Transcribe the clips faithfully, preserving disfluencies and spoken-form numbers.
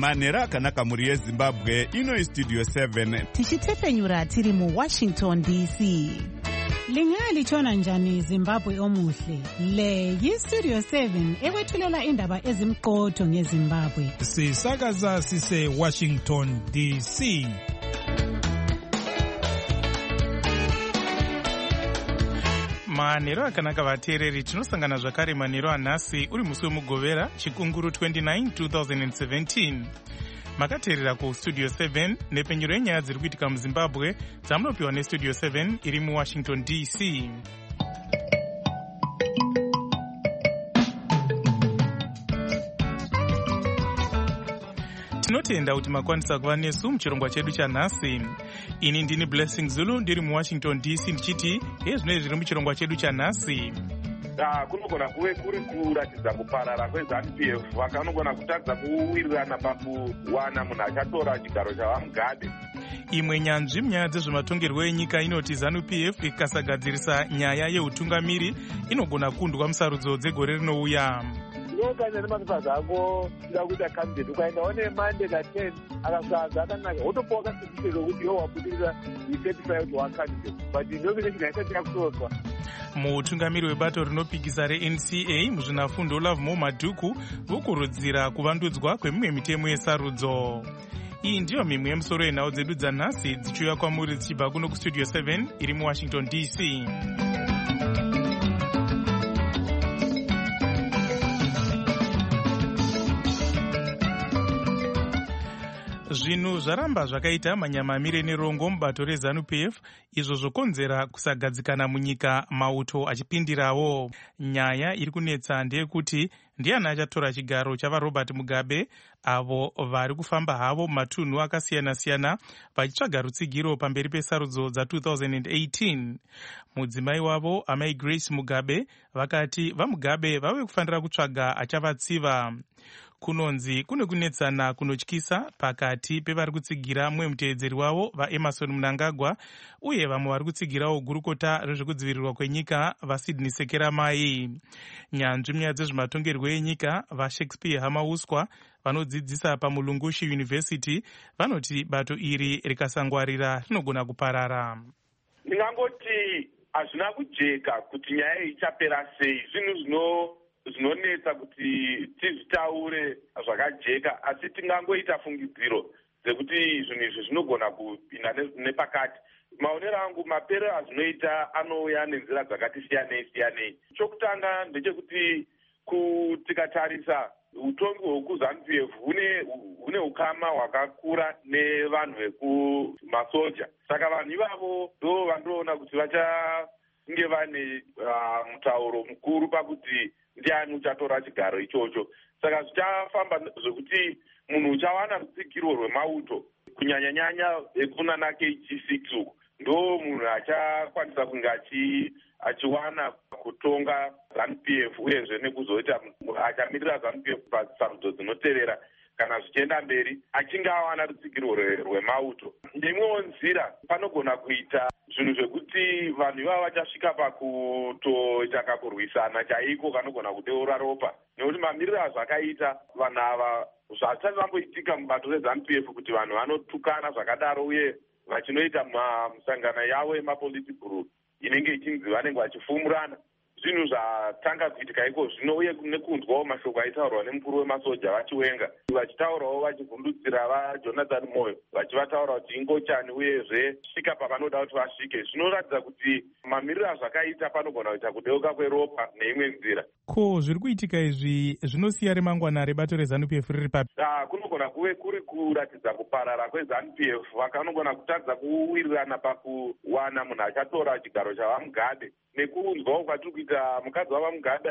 manhero akanaka mhuri yezimbabwe. Ino Studio seven tichitefenyura tiri muWashington D C. Lingalitshona njani Zimbabwe omuhle? Le yiStudio seven ekwethulela indaba ezimqotho ngeZimbabwe. Sisakaza sise Washington D C. Manhero akanaka vateereri, tinosangana zvakare manhero anhasi uri musi wemugovera chikunguru twenty-nine twenty seventeen. Makateerera kuStudio seven nepenyero yenyaya dziri kuitika muZimbabwe dzamunopiwa neStudio seven iri muWashington D C. Tinotenda kuti makwanisa kuva nesu muchirongwa chedu chanhasi. Ini ndini Blessing Zulu ndiri muWashington D C ndichiti hezvinoi zviri muchirongwa chedu chanhasi. Ah, kunogona kuve kuri kuratidza kuparara kweZANU P F vakanogona kutadza kuwirirana pakuwana munhu achatora chigaro chavaMugabe. Imwe nyanzvi munyaya dzezvematongerwo enyika inoti ZANU P F ikasagadzirisa nyaya yeutungamiri inogona kundwa musarudzo dzegore rinouya. Ndokanya nemanufazi ako ida kuita candidate ukaenda one Monday ka ten akasaza akanaka wotopoka certificate yokuti yo wabudirira i-certified wa candidate but nomination haisati yakutorwa. Mutungamiri webato rinopikisa reN C A muzvinafundo Lovemore Madhuku vokurudzira kuvandudzwa kwemimwe mitemo yesarudzo. Iyi ndiyo mimwe yemusoro yenhau dzedu dzanhasi dzichiuya kwamuri dzichibva kuno kuStudio seven iri muWashington D C. Zvinhu zvaramba zvakaita manyamamire nerongo mubato reZANU P F izvo zvokonzera kusagadzikana munyika, mauto achipindirawo. Nyaya iri kunetsa ndeyekuti ndiani achatora chigaro chavaRobert Mugabe, avo vari kufamba havo matunhu akasiyana-siyana vachitsvaga rutsigiro pamberi pesarudzo dza twenty eighteen. Mudzimai wavo amai Grace Mugabe vakati vaMugabe vave kufanira kutsvaga achavatsiva. Kunonzi kune kunetsana kunotyisa pakati pevari kutsigira mumwe muteedzeri wavo vaEmerson Mnangagwa uye vamwe vari kutsigirawo gurukota rezvekudzivirirwa kwenyika vaSydney Sekeramai. Nyanzvi munyaya dzezvematongerwo enyika vaShakespeare Hamauswa vanodzidzisa paMulungushi University vanoti bato iri rikasangwarira rinogona kuparara. Ndingangoti hazvina kujeka kuti nyaya iyi ichapera sei. Zvinhu zvino zvinonetsa kuti tizvitaure zvakajeka, asi tingangoita fungidziro dzekuti zvinhu izvi zvinogona kupinda nepakati. Maonero angu mapero azvinoita anouya nenzira dzakati siyanei siyanei. Chokutanga ndechekuti tikatarisisa utongi hwekuZANU P F hune ukama hwakakura nevanhu vekumasoja. Saka vanhu ivavo ndo vandoona kuti vachange vane uh, mutauro mukuru pakuti ndiani uchatora chigaro ichocho. Saka zvichafamba zvekuti munhu uchawana rutsigiro rwemauto kunyanya-nyanya ekunana K G six uku ndo munhu achakwanisa kunge achiwana kutonga ZANU P F uyezve nekuzoita achamirira ZANU P F pasarudzo dzinotevera kana zvichienda mberi achinge awana rutsigiro rwemauto. Ndimwewo nzira panogona kuita zvinhu zvekuti vanhu ivavo vachasvika pakutoita kakurwisana chaiko kanogona kudeura ropa, nekuti mamiriro azvakaita vanhu ava zvasati vamboitika mubato reZANU P F kuti vanhu vanotukana zvakadaro uye vachinoita musangano yavo yemapolitibhuru inenge ichinzi vanenge vachifumurana. Zvinhu zvatanga kuitika iko zvino uye nekunzwawo mashoko aitaurwa nemukuru wemasoja vachiwenga vachitaurawo vachivhundutsira vaJonathan Moyo vachivataura kuti ingochani uyezve svika pavanoda kuti vasvike. Zvinoratidza kuti mamiriro azvakaita panogona kuita kudeuka kweropa neimwe nzira. Ko zviri kuitika izvi zvinosiya remangwana rebato reZANU P F riri papi? Ah, kunogona kuve kuri kuratidza kuparara kweZANU P F vakanogona kutadza kuwirirana pakuwana munhu achatora chigaro chavaMugabe nekunzwawo kwatiri kuita mukadzi wavaMugabe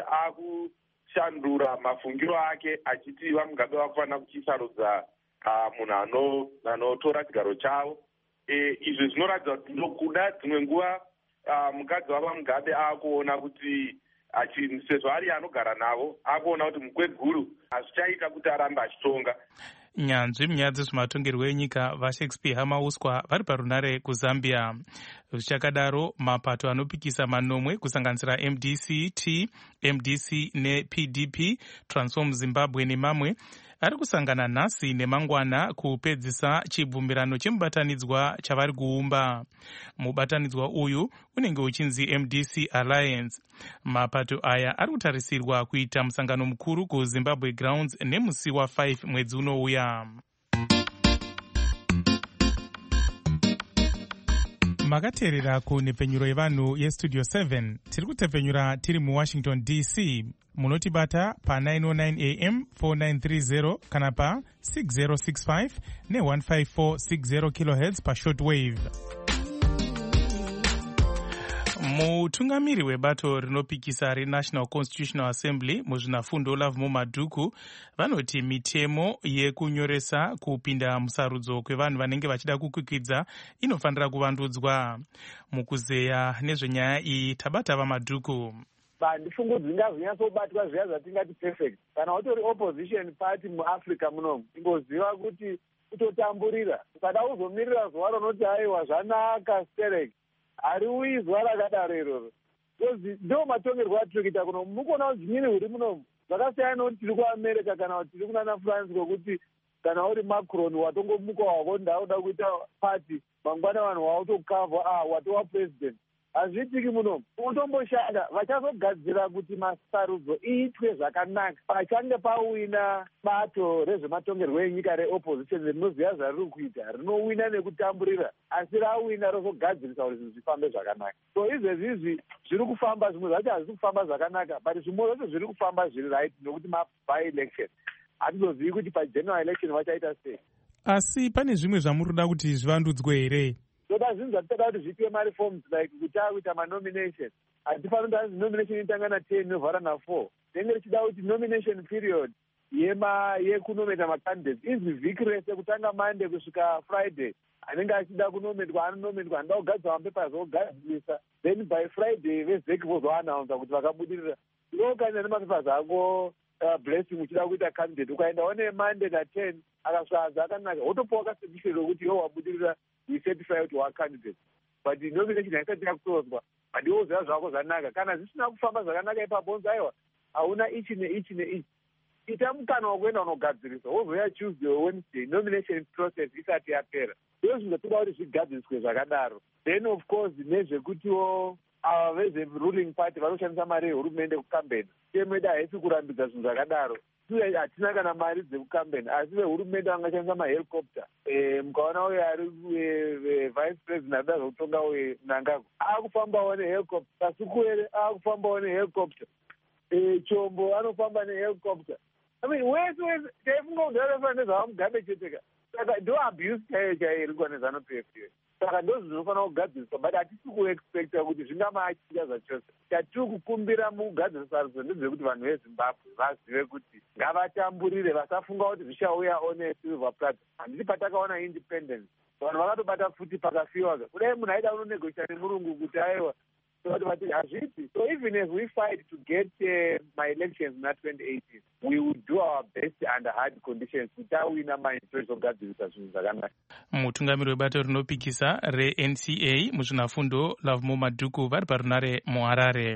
akushandura mafungiro ake achiti vaMugabe vakufanira kuchisarudza uh, munhu anotora chigaro chavo. E, izvi zvinoratidza kuti ndokuda dzimwe nguva uh, mukadzi wavaMugabe akuona kuti sezvo ari anogara navo akuona kuti mukweguru hazvichaita kuti arambe achitonga. Nyanzvi munyaya dzezvematongerwo enyika vaShakespeare Hamauswa vari parunare kuZambia. Zvichakadaro mapato anopikisa manomwe kusanganisira M D C T, M D C neP D P, Transform Zimbabwe nemamwe ari kusangana nhasi nemangwana kupedzisa chibvumirano chemubatanidzwa chavari kuumba. Mubatanidzwa uyu unenge uchinzi M D C Alliance. Mapato aya ari kutarisirwa kuita musangano mukuru kuZimbabwe Grounds nemusi wa five mwedzi unouya. Makateerera kunhepfenyuro yevanhu yestudio seven. Tiri kutepfenyura tiri muWashington D C. Munotibata pa nine oh nine A M four nine three zero kana pa six zero six five ne one five four six zero kilohertz pa shortwave. Mutungamiri webato rinopikisa reNational Constitutional Assembly muzvinafundo Lovemore Madhuku vanoti mitemo yekunyoresa kupinda musarudzo kwevanhu vanenge vachida kukwikidza inofanira kuvandudzwa. Mukuzeya nezvenyaya iyi tabata vaMadhuku. Handifungudzi ngazvinyatsobatwa zviya zvatingati perfect. Kana utori opposition party muAfrica munomu, ingoziva kuti kutotamburira. Ukada uzomirira zuva ronoti aiwa zvanaka sterek. Ari uizwa rakadaro iroro. Ndo matongerwo atiri kuita kuno. Mukuona kuti zvimweni huri munomu zvakasiyana nekuti tiri kuAmerica kana kuti tiri kunana France kokuti kana uri Macron watongomuka wako ndauda kuita party mangwana vanhu wautokavha ah watova president. Hazviitiki munomu. Utomboshanda vachazogadzira kuti masarudzo iitwe zvakanaka. Pachange pawina bato rezvematongerwo enyika reopposition rinoziva zvariri kuita, rinowina nekutamburira, asi rawina rozogadzirisa kuti zvinhu zvifambe zvakanaka. So izvezvizvi zviri kufamba, zvimwe zvacho hazvisi kufamba zvakanaka, but zvimwe zvacho zviri kufamba zviri right nokuti maby election. Hatizozivi kuti pageneral election vachaita sei. Asi pane zvimwe zvamuri kuda kuti zvivandudzwe here? Toda zvinhu zvatitoda kuti zvipiwe mareforms like kutava kuita manomination. Hatifanira kuti nomination inotanga na ten novhara na four. Tenge richida kuti nomination period yema yekunometa macandidates izvi vhiki rese kutanga Monday kusvika Friday. Anenge achida kunometwa anonometwa, anoda kugadzira mapepers ogadzirisa. Then by Friday vezeki vozoannounce kuti vakabudirira. Unokaenda nemapepers ako Uh, blessing uchida kuita candidate ukaenda one Monday na ten akasvika zvakanaka wotopawo kacertificate rokuti iwo wabudirira we certify kuti wa candidate, but nomination haisati yakutorwa, but iwo ziva zvako zvanaka. Kana zvisina kufamba zvakanaka ipapo unzi aiwa hauna ichi neichi neichi, ita mukana wekuenda unogadzirisa wozoya Tuesday or Wednesday nomination process isati yapera. Ndizvo zvinhu zvatoda kuti zvigadziriswe zvakadaro. Then of course nezvekutiwo ava vezveruling party vanoshandisa mari yehurumende kukambeni. Chemo yedu haisi kurambidza zvinhu zvakadaro. Hatina kana mari dzekukambeni, asi vehurumende vangashandisa mahelicopter. E, mukaona uyo ari vice president anoda zvokutonga uye Mnangagwa akufambawo nehelicopter, Kasukuwere akufambawo nehelicopter, e, Chombo anofamba nehelicopter. I mean, wese wese taifunga kuti vanofana nezvavamugabe cheteka. Saka ndo abuse chaiyo chaiyo iri kuwa nezanu-P F iwe. Saka ndo zvinofanira kugadziriswa, but hatisi kuexpecta kuti zvingamaachiita zvachose. Chatiri kukumbira mukugadzirisa sarudzo ndezvekuti vanhu veZimbabwe vazive kuti ngavatamburire, vasafunga kuti zvichauya one silver platter. Handiti patakaona independence vanhu vakatobata futi pakafiwa. Kudai munhu aida unonegotiate nemurungu kuti aiwa hazviti. So even if we fight to get uh, my elections in twenty eighteen, we will do our best under hard conditions kuti awina mainterest ogadzirisa zvinhu zvakanaka. Mutungamiri webato rinopikisa reN C A muzvinafundo Lovemore Madhuku vari parunare muHarare.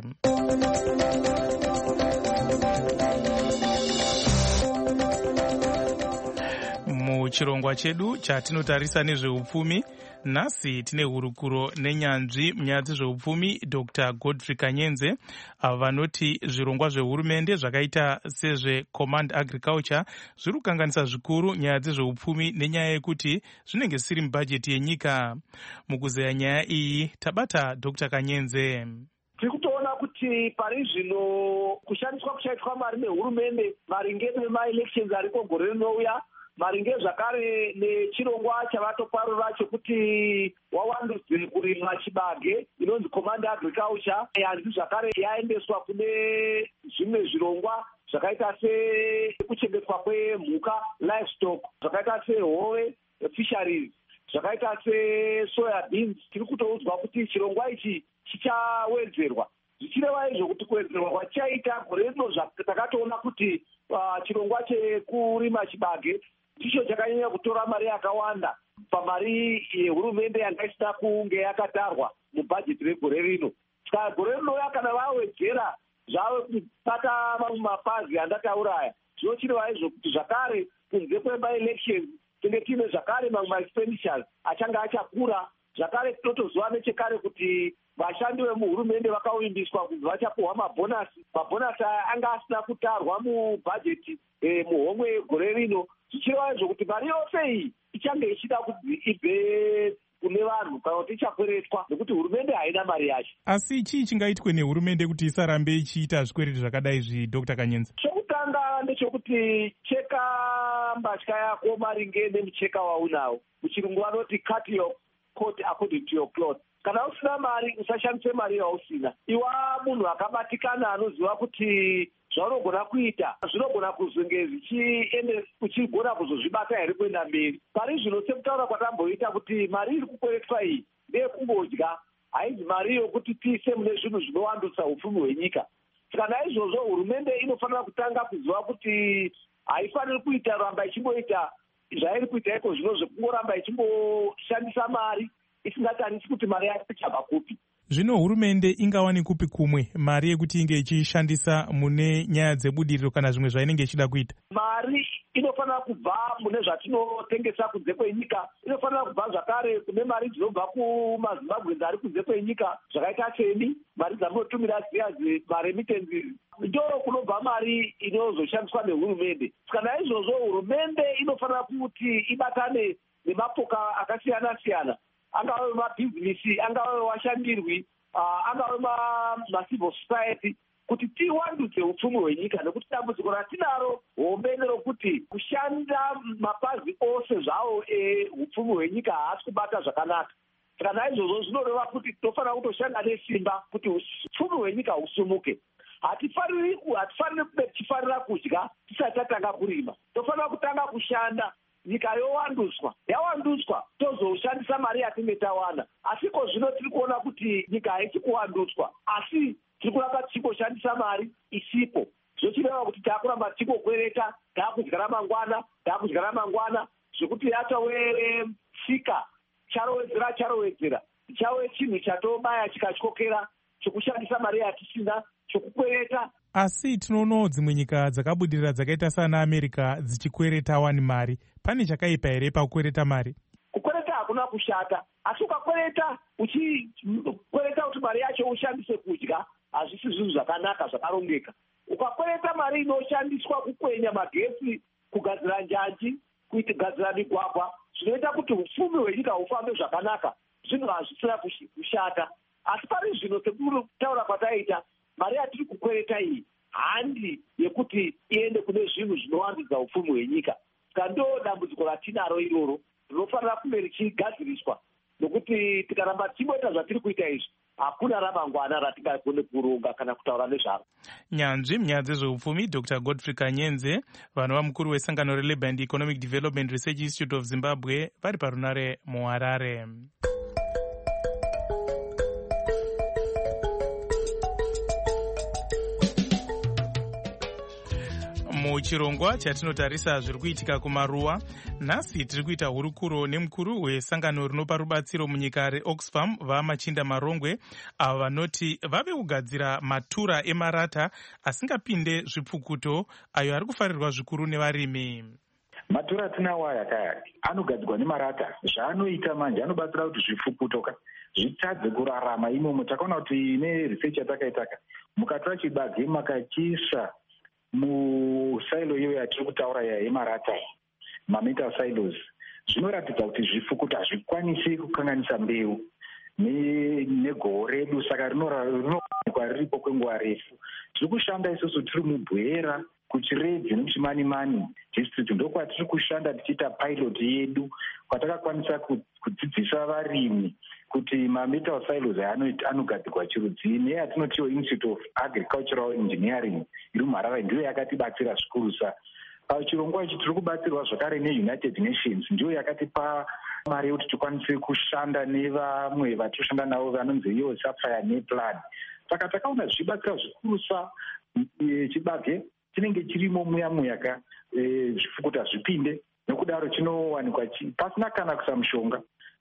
Muchirongwa chedu chatinotarisa nezveupfumi, nhasi tine hurukuro nenyanzvi munyaya dzezveupfumi Doctor Godfrey Kanyenze, avo vanoti zvirongwa zvehurumende zvakaita sezveCommand Agriculture zviri kukanganisa zvikuru nyaya dzezveupfumi nenyaya yekuti zvinenge zvisiri mubhajeti yenyika. Mukuzeya nyaya iyi tabata Doctor Kanyenze. Tiri kutoona kuti pari zvino kushandiswa kuchaitwa mari nehurumende maringe nemaelections ariko gore rinouya, maringe zvakare nechirongwa chavatoparura chokuti wawandudze kurima chibage inonzi Command Agriculture, yanzi zvakare yaendeswa kune zvimwe zvirongwa zvakaita sekuchengetwa kwemhuka livestock, zvakaita sehove fisheries, zvakaita sesoya beans. Tiri kutoudzwa kuti chirongwa ichi chichawedzerwa. Zvichireva izvo kuti kuwedzerwa kwachaita gore rino takatoona kuti uh, chirongwa chekurima chibage ndicho chakanyanya kutora mari yakawanda pamari yehurumende yanga isina kunge yakatarwa mubhajeti regore rino. Saka gore rino kana vawedzera zvave kubata mamwe mapazi andataura aya, zvinochireva izvo kuti zvakare kunze kwemaelections tinge tiine zvakare mamwe maexpenditures achange achakura. Zvakare tinotoziva nechekare kuti vashandi vemuhurumende vakaumbiswa kunzi vachapuhwa mabhonasi. Mabhonasi aya anga asina kutarwa mubhajeti e, muhomwe yegore rino, zvichireva izvo kuti mari yose iyi ichange ichida kuti ibve kune vanhu kana kuti ichakweretwa nekuti hurumende haina mari yacho. Asi chii chingaitwe nehurumende kuti isarambe ichiita zvikwereti zvakadai izvi, Dr Kanyenze? Chokutanga ndechekuti cheka mbatya yako maringe nemucheka waunawo. Muchirungu vanoti cut your coat according to your cloth. Kana usina mari usashandise mari yausina. Iwa munhu akabatikana anoziva kuti zvaunogona kuita zvinogona kuzonge zvichiende uchigona kuzozvibata here kuenda mberi. Pari zvino sekutaura kwatamboita kuti mari iri kukweretwa iyi ndeyekungodya, haizi mari yokuti tiise mune zvinhu zvinowandutsa upfumi hwenyika. Saka naizvozvo hurumende inofanira kutanga kuziva kuti haifaniri kuita ramba ichingoita zvairi kuita iko zvino zvekungoramba ichimboshandisa mari isingatarisi kuti mari yacho ichabva kupi. Zvino hurumende ingawani kupi kumwe mari yekuti inge ichishandisa mune nyaya dzebudiriro kana zvimwe zvainenge ichida kuita? Mari inofanira kubva mune zvatinotengesa kunze kwenyika, inofanira kubva zvakare kune mari dzinobva kumazimbabwe ari kunze kwenyika zvakaita seni mari dzamunotumira ziya maremittences, ndo kunobva mari inozoshandiswa nehurumende. Kana izvozvo hurumende inofanira kuti ibatane nemapoka akasiyana siyana, angave mabhizinisi, angave washandirwi, uh, angave macivil society, kuti tiwandudze upfumi hwenyika, nekuti dambudziko ratinaro hombe nerokuti kushanda mapazi ose zvawo eupfumi hwenyika haasi kubata zvakanaka. Saka naizvozvo zvinoreva kuti tofanira kutoshanda nesimba kuti upfumi hwenyika husumuke. Hatifaniri hatifaniri kube tichifarira kudya tisati tatanga kurima. Tofanira kutanga kushanda, nyika yowandutswa, yawandutswa tozoshandisa mari yatinge tawana. Asiko zvino tiri kuona kuti nyika haichi kuwandutswa, asi tiri kuramba tichingoshandisa mari isipo. Zvochireva kuti taakuramba tichingokwereta, taakudya ramangwana, taakudya ramangwana, zvekuti yatove tsika, charowedzera charowedzera, chave chinhu chatobaya chikatyokera chokushandisa mari yatisina, chokukwereta. Asi tinoonawo dzimwe nyika dzakabudirira dzakaita sana America dzichikwereta wani mari. Pane chakaipa here pakukwereta mari? Kukwereta hakuna kushata, asi ukakwereta uchikwereta kuti mari yacho ushandise kudya, hazvisi zvinhu zvakanaka zvakarongeka. Ukakwereta mari inoshandiswa kukwenya magetsi, kugadzira njanji, kugadzira migwagwa, zvinoita kuti upfumi hwenyika hufambe zvakanaka, zvinhu hazvisina kushata. Asi pari zvino sekutaura kwataita, mari yatiri kukwereta iyi handi yekuti iende kune zvinhu zvinowandudza upfumi hwenyika. Saka ndo dambudziko ratinaro iroro rinofanira kunge richigadziriswa, nokuti tikaramba tichimboita zvatiri kuita izvi hakuna ramangwana ratingagone kuronga kana kutaura nezvaro. Nyanzvi munyaya dzezveupfumi Dr Godfrey Kanyenze, vanova mukuru wesangano reLabour and Economic Development Research Institute of Zimbabwe, vari parunare muHarare. Muchirongwa chatinotarisa zviri kuitika kumaruwa, nhasi tiri kuita hurukuro nemukuru wesangano rinopa rubatsiro munyika reOxfam vaMachinda Marongwe, avo vanoti vave kugadzira matura emarata asingapinde zvipfukuto ayo ari kufarirwa zvikuru nevarimi. Matura atinawo aya kaya anogadzirwa nemarata. Zvaanoita manje anobatsira kuti zvipfukutoka zvitadze kurarama imomo. Takaona kuti neresearch yatakaitaka mukatora chibage makachiisa musailo iyo yatiri kutaura yemarata mametal silos, zvinoratidza kuti zvifukuto hazvikwanisi kukanganisa mbeu negoho redu, saka rinowanikwa riripo kwenguva refu. Tiri kushanda isusu tiri mubwera kuchiredzi nemuchimani mani district, ndokwatiri kushanda tichiita pilot yedu kwatakakwanisa kudzidzisa varimi kuti mametal silos anogadzirwa chirudzii. Neyatinotiwo Institute of Agricultural Engineering iri muHarare ndiyo yakatibatsira zvikurusa. Pachirongwa ichi tiri kubatsirwa zvakare neUnited Nations, ndiyo yakatipa mari yekuti tikwanise kushanda nevamwe vatinoshanda navo vanonzi iwo Sapphire nePlan. Saka takaona zvichibatsira zvikurusa. Chibage chinenge chirimo muya muya ka zvifukuto zvipinde, nokudaro chinowanikwa pasina kana kusa mushonga.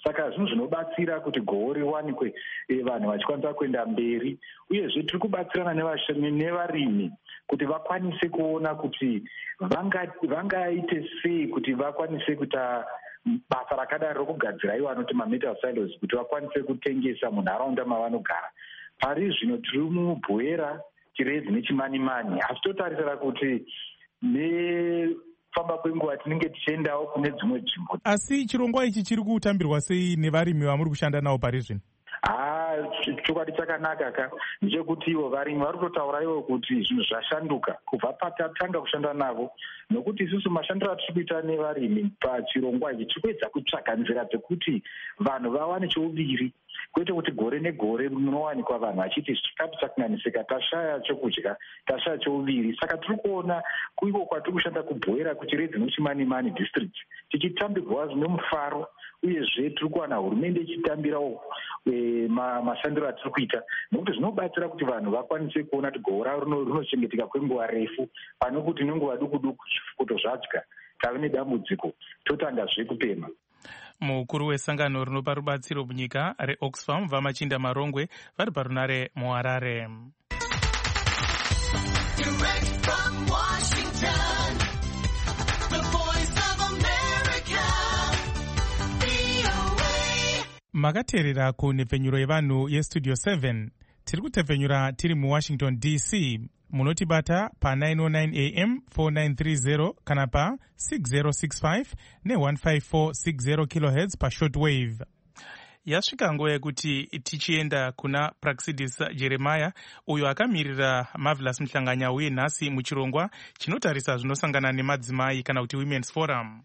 saka zvinhu zvinobatsira kuti goho riwanikwe vanhu vachikwanisa kuenda mberi. Uyezve tiri kubatsirana nevarimi kuti vakwanise kuona kuti vangaite sei kuti vakwanise kuita basa rakadaro rokugadzira iwo anoti mametal silos kuti vakwanise kutengesa munharaunda mavanogara. Pari zvino tiri mubwera chirezi nechimanimani, asi totarisira kuti nefamba kwenguva tinenge tichiendawo kune dzimwe nzvimbo. Asi chirongwa ichi chiri kutambirwa sei nevarimi vamuri kushanda navo pari zvino? Ah, chokwadi chakanaka ka ndechekuti ivo varimi vari kutotaura ivo kuti zvinhu zvashanduka kubva patatanga kushanda navo, nokuti isusu mashandiro atiri kuita nevarimi pachirongwa ichi tiri kuedza kutsvaga nzira dzekuti vanhu vawane chouviri, kwete kuti gore negore munowanikwa vanhu vachiti zvikati chakunganisika tashaya chokudya, tashaya chouviri. Saka tiri kuona kuiko kwatiri kushanda kubwera kuchiredzi nochimanimani district tichitambirwa zvine mufaro, uyezve tiri kuwana hurumende ichitambirawo mashandiro atiri kuita, nokuti zvinobatsira kuti vanhu vakwanise kuona kuti goho ravo rinochengeteka kwenguva refu, pane kuti nenguva duku duku zvifukuto zvadya tave nedambudziko totangazve kupema. Mukuru wesangano rinopa rubatsiro munyika reOxfam Vamachinda Marongwe vari parunare muHarare. Makateerera kunhepfenyuro yevanhu yestudio seven. Tiri kutepfenyura tiri muWashington D C. Munotibata pa nine oh nine A M four nine three zero kana pa six zero six five ne one five four six zero kilohertz pa shortwave. Yasvika nguva yekuti tichienda kuna Praxidis Jeremiah uyo akamirira Marvelous Mhlanganya uye nhasi muchirongwa chinotarisa zvinosangana nemadzimai kana kuti Women's Forum.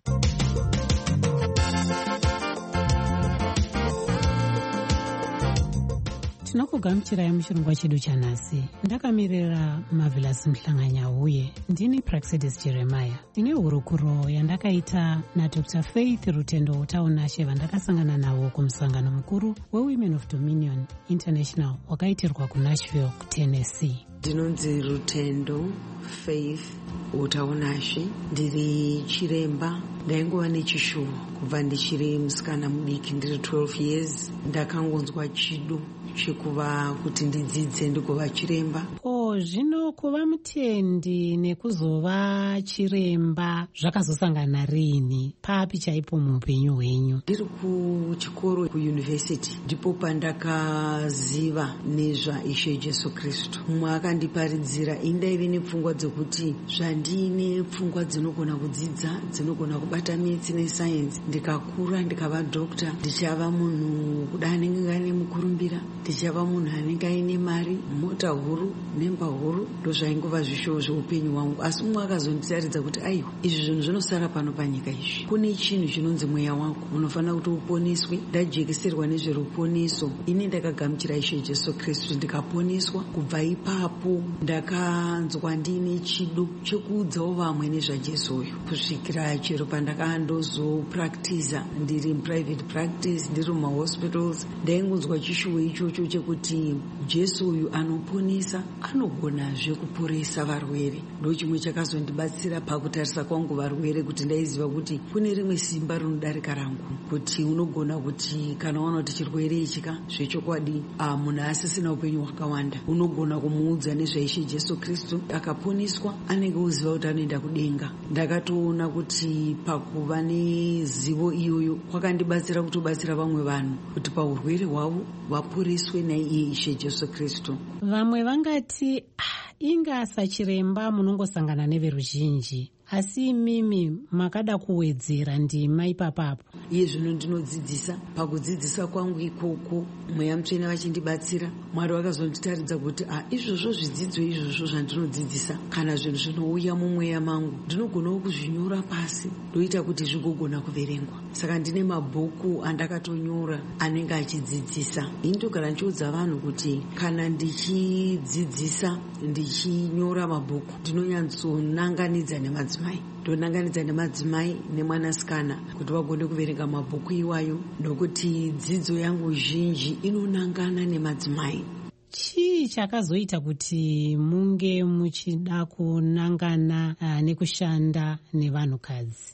Tinokugamuchirai muchirongwa chedu chanhasi. Ndakamirira Marvelous Mhlanganya uye ndini Praxidis Jeremiah. Ndine hurukuro yandakaita naDr Faith Rutendo Taunashe vandakasangana navo kumusangano mukuru weWomen of Dominion International wakaitirwa kuNashville, Tennessee. Ndinonzi Rutendo Faith Utaunashe, ndiri chiremba. Ndaingova nechishuwo kubva ndichiri musikana mudiki ndiri twelve years. Ndakangonzwa chido chekuva kuti ndidzidze ndikova chiremba. Ko zvino kuva mutendi nekuzova chiremba zvakazosangana rini? Papi chaipo muupenyu hwenyu? Ndiri kuchikoro kuyunivhesiti ndipo pandakaziva nezvaIshe Jesu Kristu. Mumwe akandiparidzira indaive nepfungwa dzekuti zvandine pfungwa dzinogona kudzidza, dzinogona kubata metsi nesayenzi, ndikakura ndikava dhokta, ndichava munhu kuda anenge ngane mukurumbira, ndichava munhu anenge aine mari, mota huru nemba huru, ndozvaingova zvishowo zveupenyu hwangu. Asi mumwe akazonditaridza kuti aiwa, izvi zvinhu zvinosara pano panyika izvi. Kune chinhu chinonzi mweya wako unofanira kuti uponeswe. Ndajekeserwa nezveruponeso. Ini ndakagamuchira Ishe Jesu Kristu ndikaponeswa. Kubva ipapo ndakanzwa ndine chido chekuudzawo vamwe nezvaJesu uyu, kusvikira chero pandakandozopraktiza ndiri private practice, ndiri mumahospitals. Ndaingonzwa chishuwo ichocho chekuti Jesu uyu anoponesa, anogonazve kuporesa varwere. Ndo chimwe chakazondibatsira pakutarisa kwangu varwere, kuti ndaiziva kuti kune rimwe simba rinodarika rangu, kuti unogona kuti kana waona kuti chirwere ichika zvechokwadi munhu asisina upenyu hwakawanda, unogona kumuudza nezvaIshe Jesu Kristu akaponeswa, anenge oziva kuti anoenda kudenga. Ndakatoona kuti pakuva nezivo iyoyo kwakandibatsira kutobatsira vamwe vanhu kuti paurwere hwavo vaporeswe naiye Ishe Jesu Kristu. Vamwe vangati ah, inga sachiremba munongosangana neveruzhinji, asi imimi makada kuwedzera ndima ipapapo. Iye zvino ndinodzidzisa. Pakudzidzisa kwangu ikoko mweya mutsvene vachindibatsira, Mwari vakazonditaridza kuti ah, izvozvo zvidzidzo izvozvo zvandinodzidzisa kana zvinhu zvinouya mumweya mangu ndinogonawo kuzvinyora pasi, ndoita kuti zvigogona kuverengwa. Saka ndine mabhuku andakatonyora anenge achidzidzisa. Ini ndogara ndichiudza vanhu kuti kana ndichidzidzisa ndichinyora mabhuku ndinonyatsonanganidza nemadzimai, ndonanganidza nemadzimai nemwanasikana kuti vagone kuverenga mabhuku iwayo, nokuti dzidzo yangu zhinji inonangana nemadzimai. Chii chakazoita kuti munge muchida kunangana uh, nekushanda nevanhukadzi?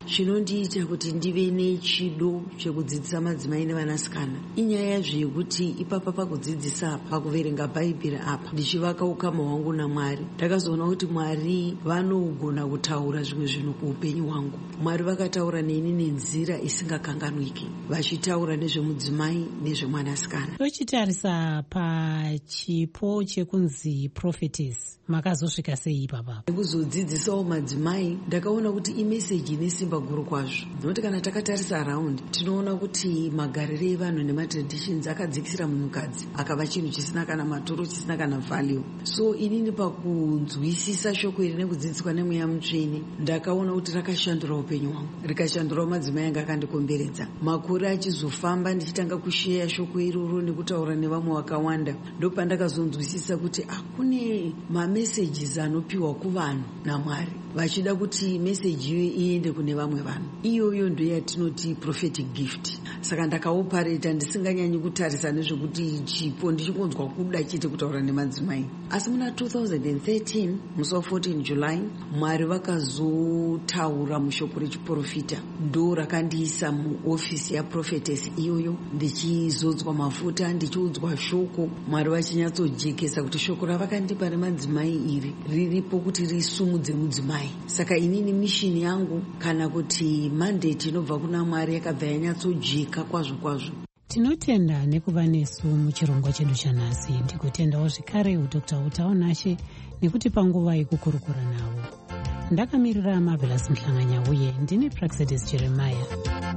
chinondiita kuti ndive nechido chekudzidzisa madzimai nevanasikana inyaya zvekuti ipapa pakudzidzisa apa pakuverenga bhaibheri apa ndichivaka ukama hwangu naMwari ndakazoona kuti Mwari vanogona kutaura zvimwe zvinhu kuupenyu hwangu. Mwari vakataura neni nenzira isingakanganwiki vachitaura nezvemudzimai nezvemwanasikana. Tochitarisa pachipo chekunzi prophetess makazosvika sei ipapa? Nekuzodzidzisawo madzimai ndakaona kuti imeseji ine simba guru kwazvo, nokuti kana takatarisa around tinoona kuti magariro evanhu nematraditions akadzikisira munhukadzi akava chinhu chisina kana matoro, chisina kana value. So inini pakunzwisisa shoko iri nekudzidziswa nemweya mutsvene ndakaona kuti rakashandura upenyu hwangu, rikashandurawo madzimai anga akandikomberedza. Makore achizofamba ndichitanga kusheya shoko iroro nekutaura nevamwe vakawanda ndopandakazonzwisisa kuti akune mamessages anopiwa kuvanhu naMwari vachida kuti meseji iyo iende kune vamwe vanhu. Iyoyo ndo yatinoti prophetic gift. Saka ndakaopareta ndisinganyanyi kutarisa nezvekuti chipo ndichingonzwa kuda chete kutaura nemadzimai. Asi muna two thousand thirteen musi wa fourteen July Mwari vakazotaura mushoko rechiprofita ndo rakandiisa muofisi yaprophetess iyoyo ndichizodzwa mafuta ndichiudzwa shoko. Mwari vachinyatsojekesa kuti shoko ravakandipa remadzimai iri riripo kuti risumudze mudzimai. Saka inini mishini yangu kana kuti mandate inobva kuna Mwari yakabva yanyatsojeka kwazvo kwazvo. Tinotenda nekuva nesu muchirongwa chedu chanhasi. Ndikutendawo zvekare udokta Utaonashe nekuti panguva yekukurukura navo. Ndakamirira Marvelous Mhlanganya uye ndini Praxedis Jeremiah.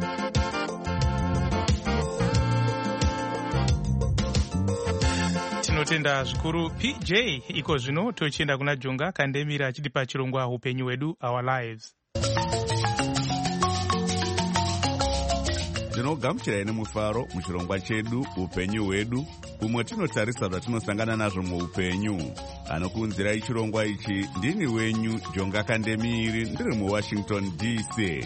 Tinotenda zvikuru P J. Iko zvino tochienda kuna Jonga Kandemira achiti pachirongwa upenyu hwedu, our lives. Tinogamuchirai nemufaro muchirongwa chedu upenyu hwedu, umwe tinotarisa zvatinosangana nazvo muupenyu. Anokuunzirai chirongwa ichi ndini wenyu Jonga Kandemiri, ndiri muWashington D C.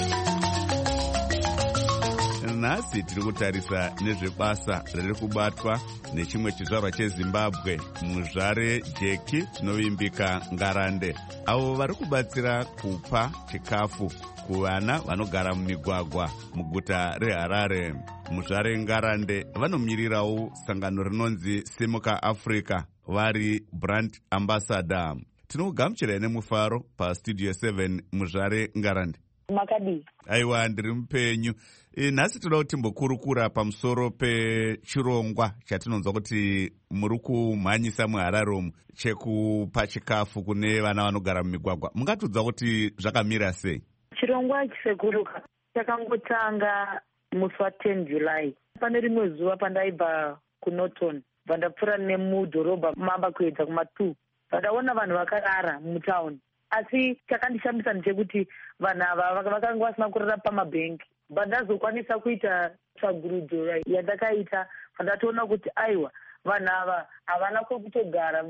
Nhasi tiri kutarisa nezvebasa riri kubatwa nechimwe chizvarwa cheZimbabwe, muzvare Jeki tinovimbika Ngarande, avo vari kubatsira kupa chikafu kuvana vanogara mumigwagwa muguta reHarare. Muzvare Ngarande vanomirirawo sangano rinonzi Simuka Africa vari brand ambassador. Tinogamuchirai nemufaro pastudio seven muzvare Ngarande. Makadi. Aiwa, ndiri mupenyu. E, nhasi toda kuti timbokurukura pamusoro pechirongwa chatinonzwa kuti muri kumhanyisa muHarare umu chekupa chikafu kune vana vanogara mumigwagwa. Mungatudza kuti zvakamira sei? Chirongwa chisekuruka chakangotanga musi wa ten July. Pane rimwe zuva pandaibva kuNorton vandapfuura nemudhorobha mamba kuedza kuma two vandaona vanhu vakarara mutauni. Asi chakandishambisa ndechekuti vanhu ava vakanga vasina kurara pamabhengi. Vandazokwanisa kuita tsvagurudzo yandakaita vandatoona kuti aiwa vanhu ava havana kwekutogara,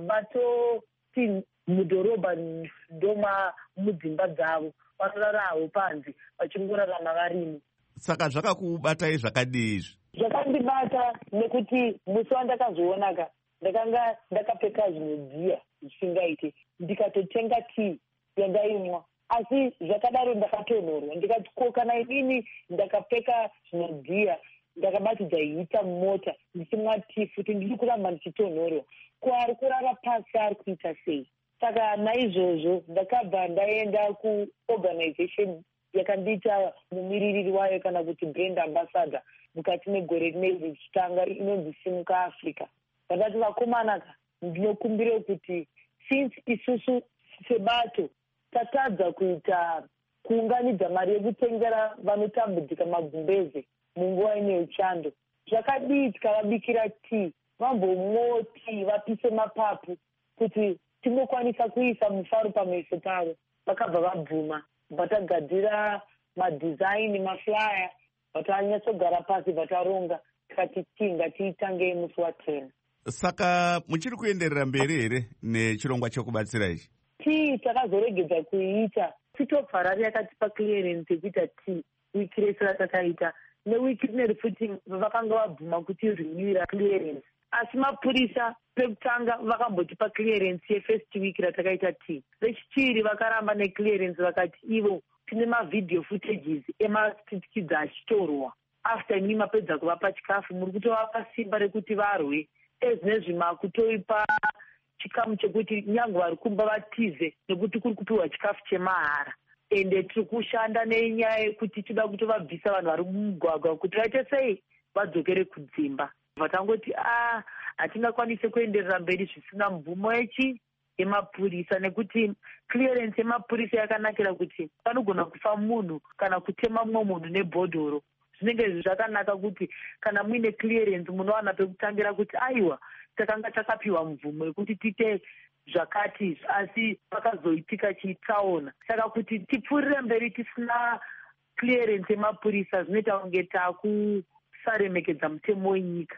vatoti mudhorobha ndoma mudzimba dzavo, vanorara havo panze vachingorarama varimo. Saka zvakakubatai zvakadii izvi? Zvakandibata nekuti musi wandakazoonaka ndakanga ndakapfeka zvinodziya zvisingaite, ndikatotenga tii yandaimwa. Asi zvakadaro ndakatonhorwa ndikati ko kana idini ndakapfeka zvinodziya ndakabatidza hita mumota ndichimwa tii futi ndiri kuramba ndichitonhorwa, ko ari kurara pasi ari kuita sei? Saka naizvozvo ndakabva ndaenda kuorganization yakandiita mumiririri wayo kana kuti brand ambassador mukati megore rineri richitanga inonzi Simuka Africa. Vandati vakomanaka ndinokumbire kuti since isusu sebato tatadza kuita kuunganidza mari yekutengera vanotambudzika magumbeze munguva ine uchando, zvakadii tikavabikira tii, vambomwawo tii, vapise mapapu kuti tingokwanisa kuisa mufaro pameso pavo. Vakabva vabvuma, vatagadzira madhizaini, maflyer, vatanyatsogara pasi vataronga, tikati tii ngatiitange musi wa ten. Saka muchiri kuenderera mberi here nechirongwa chekubatsira ichi? Tii takazoregedza kuiita. Sitop Harare yakatipa clearance yekuita tii wiki rese ratakaita. Newiki rineri futi vakanga vabvuma kuti renewira clearance. Asi mapurisa pekutanga vakambotipa clearance yefirst week ratakaita tii. Rechipiri vakaramba neclearance vakati ivo tine mavidhiyo footages emakids achitorwa after imini mapedza kuvapa chikafu muri kutovapa simba rekuti varwe ezvinezvi makutoipa chikamu chekuti nyange vari kumba vatize nekuti kuri kupiwa chikafu chemahara. Ende tiri kushanda nenyaya yekuti tinoda kutovabvisa vanhu vari mumugwagwa kuti vaite sei vadzokere kudzimba. Vatangoti a hatingakwanise kuenderera mberi zvisina mvumo yechi yemapurisa, nekuti clearance yemapurisa yakanakira kuti panogona kufa munhu kana kutema mumwe munhu nebhodhoro. Zvinenge zvakanaka kuti kana muine clearance munowana pekutangira kuti aiwa takanga takapiwa mvumo yekuti tiite zvakati asi pakazoitika chitsaona. Saka kuti tipfuurire mberi tisina clearance yemapurisa zvinoita kunge takusaremekedza mutemo wenyika.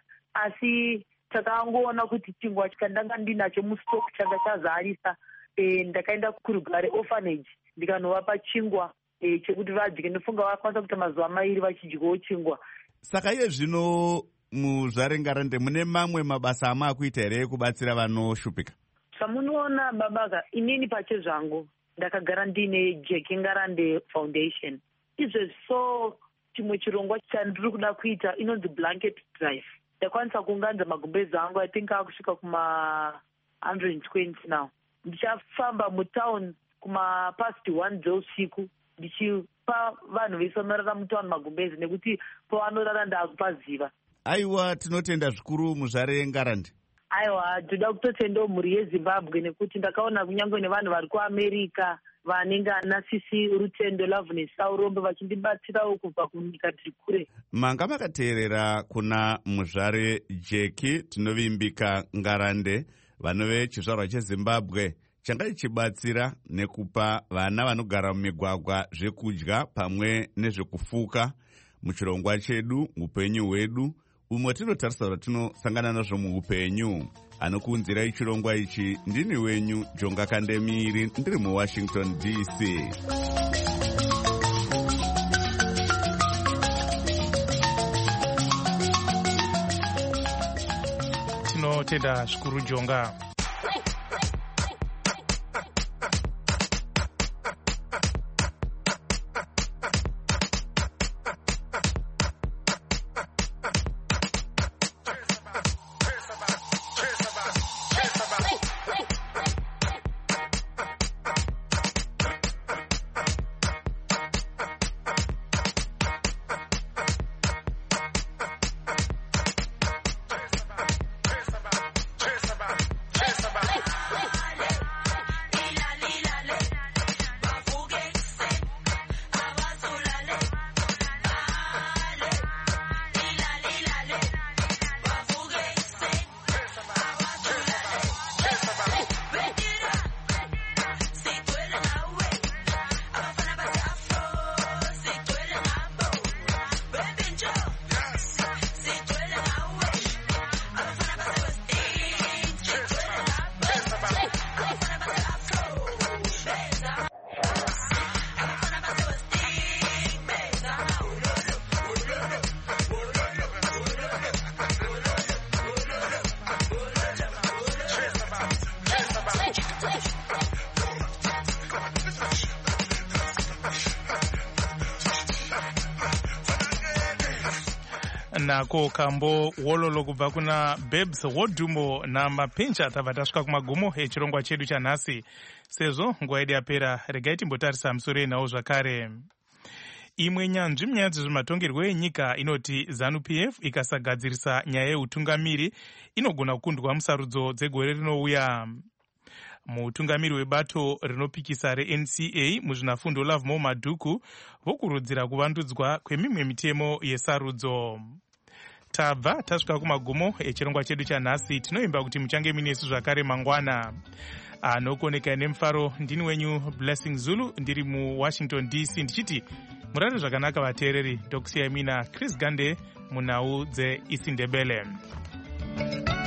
Asi takangoona kuti chingwa chikandanga ndinacho mustock changa chazarisa, e, ndakaenda kurugare orphanage ndikanovapa chingwa e, chekuti vadye. Ndofunga vakwanisa kuita mazuva mairi vachidyawo chingwa. Saka iye zvino muzvarengarande mune mamwe mabasa amakuita here ekubatsira vanoshupika? Samunoona babaka, inini pache zvangu ndakagara ndine Jackie Ngarande Foundation. Izvezvi so chimwe chirongwa chandiri kuda kuita inonzi blanket drive. Ndakwanisa kuunganidza magumbezi angu, I think akusvika kuma one hundred twenty now. Ndichafamba mutown kuma past one dzeusiku ndichipa vanhu vese vanorara mutown magumbezi nekuti pavanorara ndaakupaziva. Aiwa, tinotenda zvikuru muzvare Ngarande. Aiwa, toda kutotendawo mhuri yeZimbabwe nekuti ndakaona kunyange nevanhu vari kuAmerica vanenge ana Sisi Rutendo Loveness Saurombe vachindibatsirawo kubva kunyika dziri kure. Manga makateerera kuna muzvare Jackie tinovimbika Ngarande, vanove chizvarwa cheZimbabwe changa chichibatsira nekupa vana vanogara mumigwagwa zvekudya pamwe nezvekufuka muchirongwa chedu upenyu hwedu umwe tinotarisa kuti tinosangana nazvo muupenyu. Anokuunzirai chirongwa ichi ndini wenyu Jonga Kandemiri, ndiri muWashington D C. Tinotenda zvikuru Jonga. nako kambo wololo kubva kuna Babes Wodhumbo namapencha tabva tasvika kumagumo echirongwa chedu chanhasi. Sezvo nguva yedu yapera, regai timbotarisa musoro enhau zvakare. Imwe nyanzvi munyaya dzezvematongerwo enyika inoti ZANU P F ikasagadzirisa nyaya yeutungamiri inogona kukundwa musarudzo dzegore rinouya. Mutungamiri webato rinopikisa reN C A muzvinafundo Lovemore Madhuku vokurudzira kuvandudzwa kwemimwe mitemo yesarudzo. Tabva tasvika kumagumo echirongwa chedu chanhasi. Tinoimba kuti muchange minesu zvakare mangwana. Anokoneka nemufaro ndini wenyu Blessing Zulu, ndiri muWashington D C ndichiti murare zvakanaka vateereri. Ndokusiyai mina Chris Gande munhau dzeIsindebele.